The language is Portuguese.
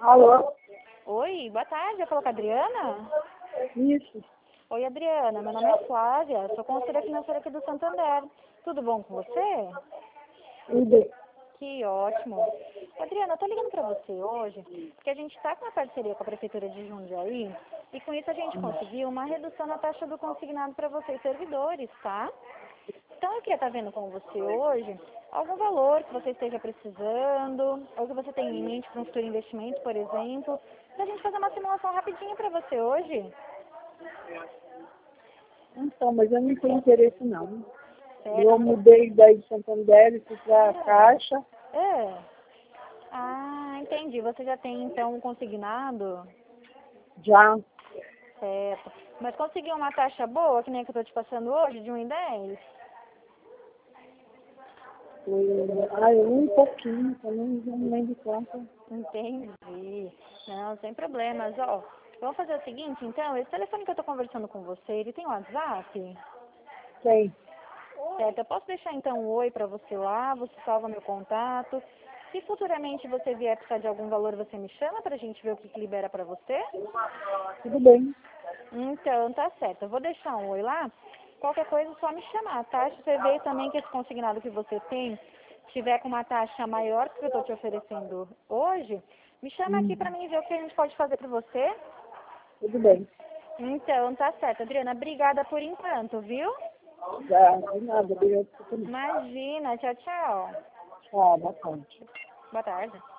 Alô? Oi, boa tarde. Eu falo com a Adriana? Isso. Oi, Adriana. Meu nome é Flávia. Sou consultora financeira aqui do Santander. Tudo bom com você? Tudo. Que ótimo. Adriana, eu tô ligando pra você hoje porque a gente tá com uma parceria com a Prefeitura de Jundiaí e com isso a gente conseguiu uma redução na taxa do consignado para vocês servidores, tá? Então eu queria estar vendo com você hoje algum valor que você esteja precisando ou que você tenha em mente para um futuro investimento, por exemplo, pra gente fazer uma simulação rapidinha para você hoje. Então, mas eu não tenho interesse não. Eu Certo? mudei daí de Santander e fui pra Caixa. É. Ah, entendi. Você já tem então um consignado? Já. Certo. Mas conseguiu uma taxa boa, que nem a que eu tô te passando hoje, de 1,10? Um pouquinho, eu não lembro quanto. Entendi. Não, sem problemas. Ó, vamos fazer o seguinte, então. Esse telefone que eu tô conversando com você, ele tem WhatsApp? Tem. Certo. Eu posso deixar então um oi pra você lá, você salva meu contato. Se futuramente você vier precisar de algum valor, você me chama pra gente ver o que libera pra você? Tudo bem. Então, tá certo. Eu vou deixar um oi lá. Qualquer coisa, é só me chamar, tá? Se você ver também que esse consignado que você tem tiver com uma taxa maior que eu tô te oferecendo hoje, me chama aqui pra mim ver o que a gente pode fazer pra você. Tudo bem. Então, tá certo. Adriana, obrigada por enquanto, viu? Já, de nada. Obrigado por tudo. Imagina. Tchau, tchau. Tchau, boa tarde. Boa tarde.